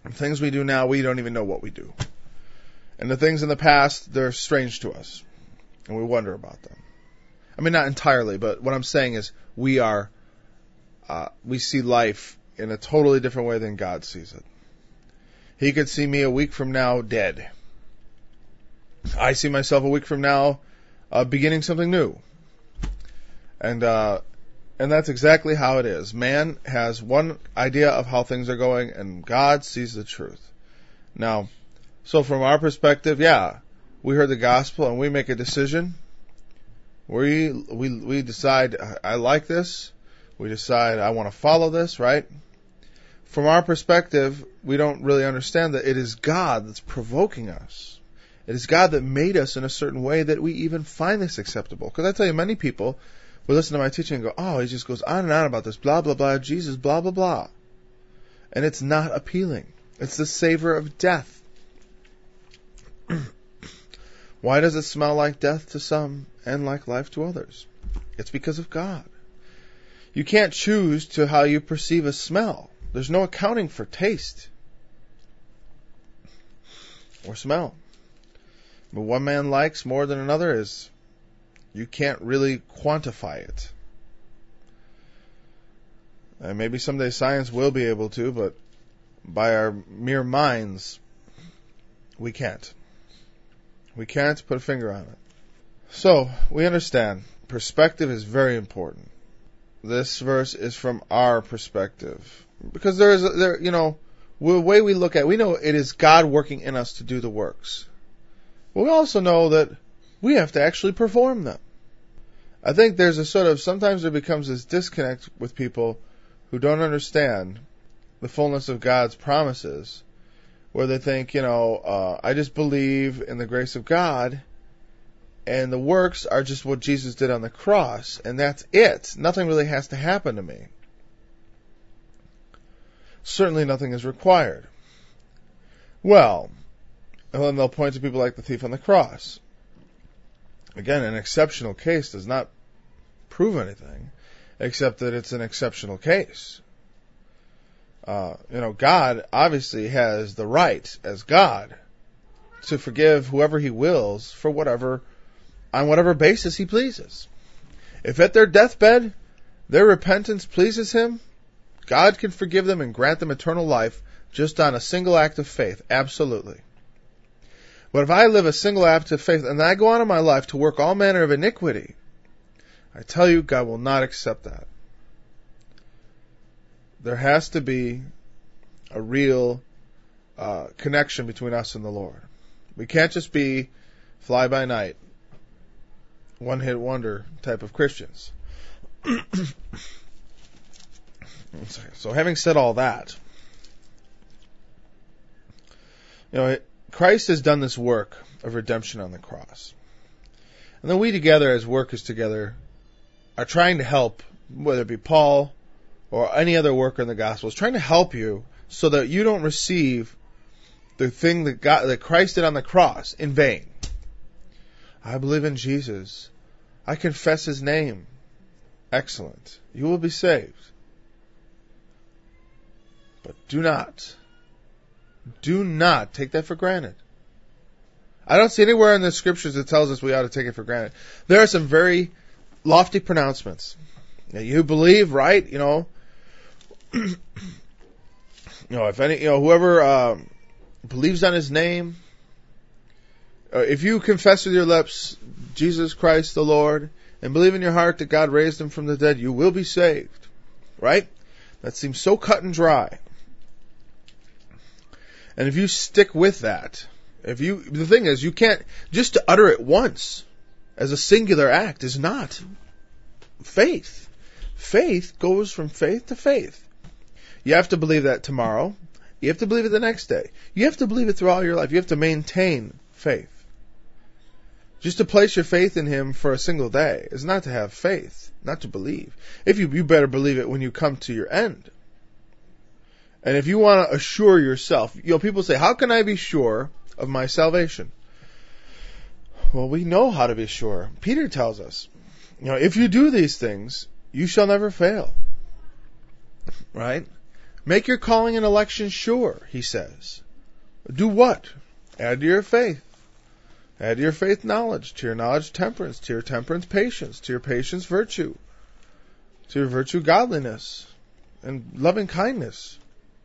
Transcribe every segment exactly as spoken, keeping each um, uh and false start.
The things we do now, we don't even know what we do. And the things in the past, they're strange to us. And we wonder about them. I mean, not entirely, but what I'm saying is we are, uh, we see life in a totally different way than God sees it. He could see me a week from now dead. I see myself a week from now uh, beginning something new. And uh, and that's exactly how it is. Man has one idea of how things are going, and God sees the truth. Now, so from our perspective, yeah, we heard the gospel and we make a decision. We we we decide, I like this. We decide, I want to follow this, right? From our perspective, we don't really understand that it is God that's provoking us. It is God that made us in a certain way that we even find this acceptable. Because I tell you, many people will listen to my teaching and go, oh, he just goes on and on about this, blah, blah, blah, Jesus, blah, blah, blah. And it's not appealing. It's the savor of death. Why does it smell like death to some and like life to others? It's because of God. You can't choose to how you perceive a smell. There's no accounting for taste or smell. But one man likes more than another is, you can't really quantify it. And maybe someday science will be able to, but by our mere minds, we can't. We can't put a finger on it. So, we understand. Perspective is very important. This verse is from our perspective. Because there is, a, there, you know, the way we look at it, we know it is God working in us to do the works. But we also know that we have to actually perform them. I think there's a sort of, sometimes there becomes this disconnect with people who don't understand the fullness of God's promises, where they think, you know, uh, I just believe in the grace of God, and the works are just what Jesus did on the cross, and that's it. Nothing really has to happen to me. Certainly nothing is required. Well, and then they'll point to people like the thief on the cross. Again, an exceptional case does not prove anything, except that it's an exceptional case. Uh, you know, God obviously has the right, as God, to forgive whoever He wills for whatever, on whatever basis He pleases. If at their deathbed, their repentance pleases Him, God can forgive them and grant them eternal life just on a single act of faith. Absolutely. But if I live a single act of faith and I go on in my life to work all manner of iniquity, I tell you, God will not accept that. There has to be a real uh, connection between us and the Lord. We can't just be fly-by-night, one-hit wonder type of Christians. So having said all that, you know, Christ has done this work of redemption on the cross. And then we together, as workers together, are trying to help, whether it be Paul or any other worker in the gospel, is trying to help you so that you don't receive the thing that God, that Christ did on the cross in vain. I believe in Jesus. I confess His name. Excellent. You will be saved. But do not, do not take that for granted. I don't see anywhere in the scriptures that tells us we ought to take it for granted. There are some very lofty pronouncements. Now, you believe, right? You know, you know, if any, you know, whoever um, believes on His name, uh, if you confess with your lips Jesus Christ the Lord and believe in your heart that God raised Him from the dead, you will be saved. Right? That seems so cut and dry. And if you stick with that, if you, the thing is, you can't, just to utter it once as a singular act is not faith. Faith goes from faith to faith. You have to believe that tomorrow. You have to believe it the next day. You have to believe it throughout your life. You have to maintain faith. Just to place your faith in Him for a single day is not to have faith, not to believe. If you, you better believe it when you come to your end. And if you want to assure yourself, you know, people say, how can I be sure of my salvation? Well, we know how to be sure. Peter tells us, you know, if you do these things, you shall never fail. Right? Make your calling and election sure, he says. Do what? Add to your faith. Add to your faith knowledge, to your knowledge temperance, to your temperance patience, to your patience virtue, to your virtue godliness, and loving kindness,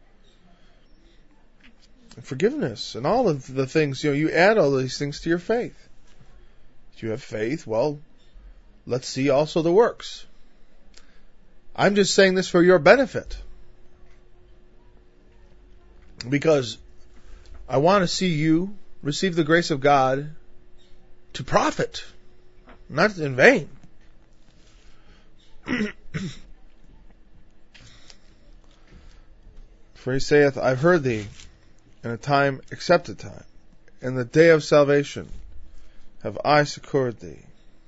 and forgiveness, and all of the things. You know, you add all these things to your faith. If you have faith, well, let's see also the works. I'm just saying this for your benefit, because I want to see you receive the grace of God to profit, not in vain. For he saith, I've heard thee in a time accepted time. In the day of salvation have I succored thee.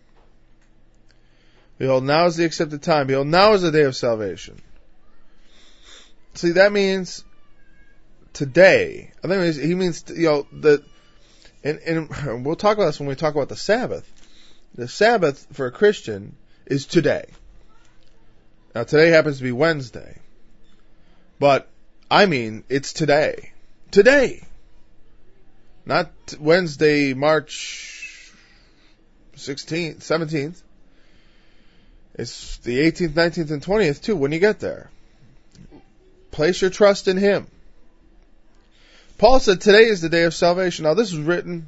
Behold, now is the accepted time. Behold, now is the day of salvation. See, that means today. I think he means, you know, that, and, and we'll talk about this when we talk about the Sabbath. The Sabbath for a Christian is today. Now, today happens to be Wednesday. But, I mean, it's today. Today. Not Wednesday, March sixteenth, seventeenth. It's the eighteenth, nineteenth, and twentieth, too, when you get there. Place your trust in Him. Paul said today is the day of salvation. Now, this was written,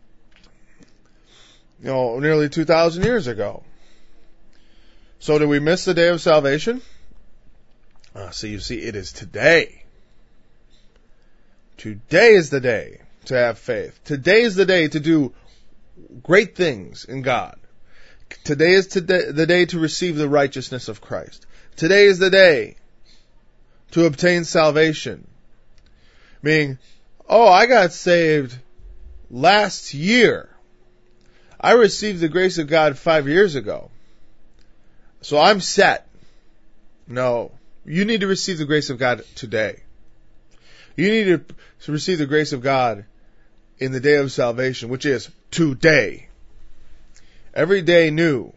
you know, nearly two thousand years ago. So, did we miss the day of salvation? Uh, so, you see, it is today. Today is the day to have faith. Today is the day to do great things in God. Today is today, the day to receive the righteousness of Christ. Today is the day to obtain salvation. Meaning, oh, I got saved last year. I received the grace of God five years ago. So I'm set. No. You need to receive the grace of God today. You need to receive the grace of God in the day of salvation, which is today. Every day new.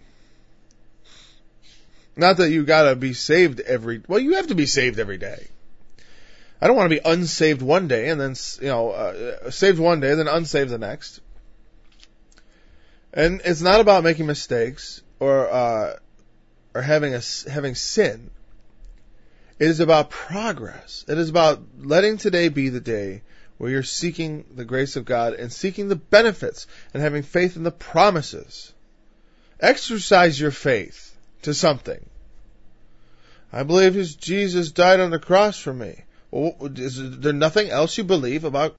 Not that you gotta be saved every, well, you have to be saved every day. I don't want to be unsaved one day and then, you know, uh, saved one day and then unsaved the next. And it's not about making mistakes or, uh, or having a, having sin. It is about progress. It is about letting today be the day where you're seeking the grace of God and seeking the benefits and having faith in the promises. Exercise your faith to something. I believe his Jesus died on the cross for me. Well, is there nothing else you believe about